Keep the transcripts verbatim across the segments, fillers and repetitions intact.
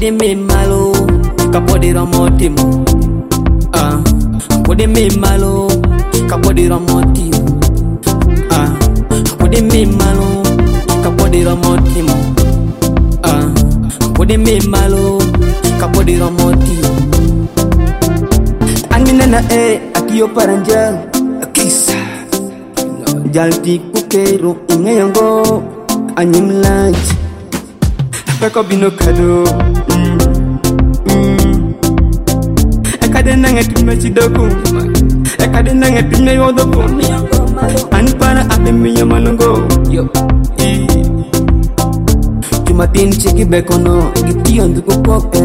Pudi me malo, kapodi ramotimo. Ah, pudi me malo, kapodi ramotimo. Ah, pudi me malo, kapodi ramotimo. Ah, pudi me malo, kapodi ramotimo. Anminana e akiyo paranja akisa. Jalti kukero ingayongo anyim lunch. Peko bino kado. Mm. Mm. Ekade nange tume chidoku. Ekade nange tume yodoku. Anpana abe miya malongo. Yo. Jumatin chiki bekono. Giti yondu kukoke.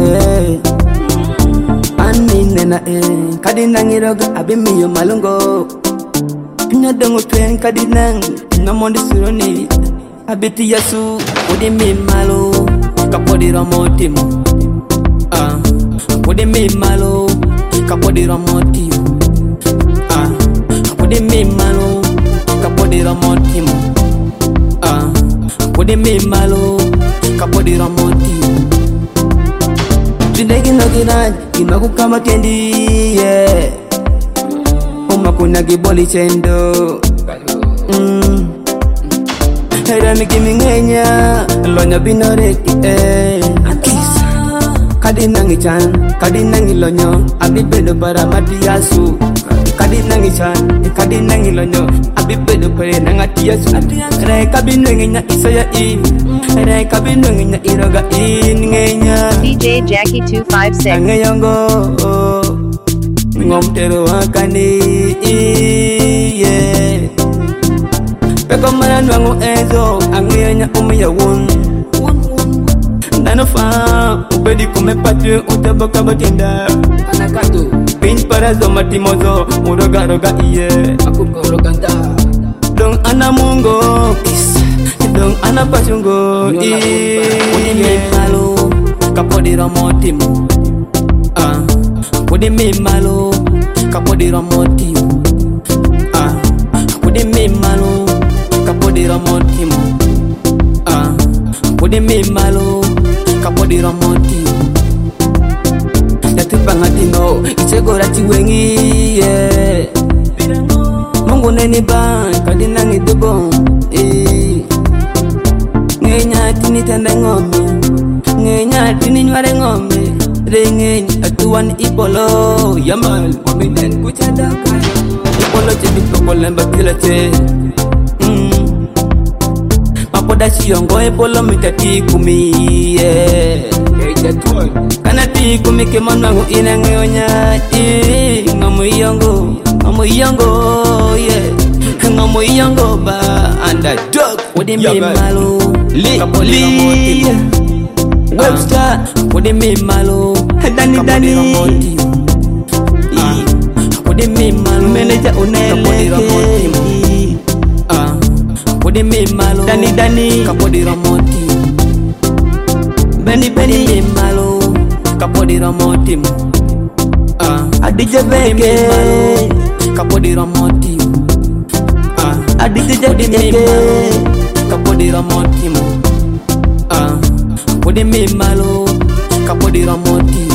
Ani nena e. Kade nange roga abe miya malongo. Pinya dongo twen kade nang. Namonde suroni. Abiti yasu. Pudi me malo. Kapodi ramotimo. Ah, pudi me malo. Kapodi ramotimo. Ah, pudi me malo. Kapodi ramotimo. Ah, pudi me malo. Kapodi ramotimo. Jindegi no ginaj, imaku kama kendi, yeah. Umaku nagi boli chendo. Mm. Hera mi kimi ngenya, lonya binoreki eh. Akisa, kadi nangi chan, kadi nangi lonyo, abi bedo para matiyasu. Kadi nangi chan, kadi nangi lonyo, abi bedo para nangatiyasu. Hera kabi nangi nya isaya i, hera kabi nangi nya iroga i ngenya. D J Jackie two five six. Ngeyongo, ngomtero akani, yeah. Peko mana nwangu ezo, angiyanya umiya wun. Nano fa, ubedi kume patu, utaboka batinda. Kanakato, pin parazo matimozo, uroga roga iye. Akuko roganda. Dong anamungo, kiss. Dong anapachungo, iye. Pudi me malo, kapodi ramotimo. Ah, pudi me malo, kapodi ramotimo. Ah, pudi me malo. Kapodi ramotimo. Ah, pudi me malo. Kapodi ramotimo. Yatu bangatino, ichegora chiwengi, yeah. Mungu neni ban, kadinangi dubo, eh. Ngenya tini tende ngome, ngenya tini nyware ngome. Rengeng atuan ipolo, yamal, waminen kuchadaka. Ipolo chebi poko lemba kila che. Mapoda shiongo epolo mitati kumi, yeah. Kana ti kumi kemonwangu inangeonya, eh. Ngamu iyongo, ngamu iyongo, yeah. Ngamu iyongo ba, underdog. Pudi me malo, kapodi ramotimo. Webster, pudi me malo, dani dani. Pudi me malo, manager uneleke. Ah, pudi me malo, dani dani. Kapodi ramotimo. Beni beni me malo, kapodi ramotimo. Ah, adije beke, kapodi ramotimo. Ah, adije beke, kapodi ramotimo. Ah, pudi me malo, kapodi ramotimo.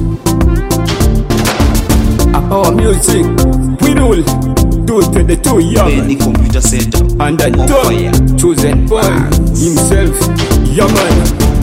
Our music, we rule. Two to the two young. Any computer center. And the dog, chosen boy himself, Yaman.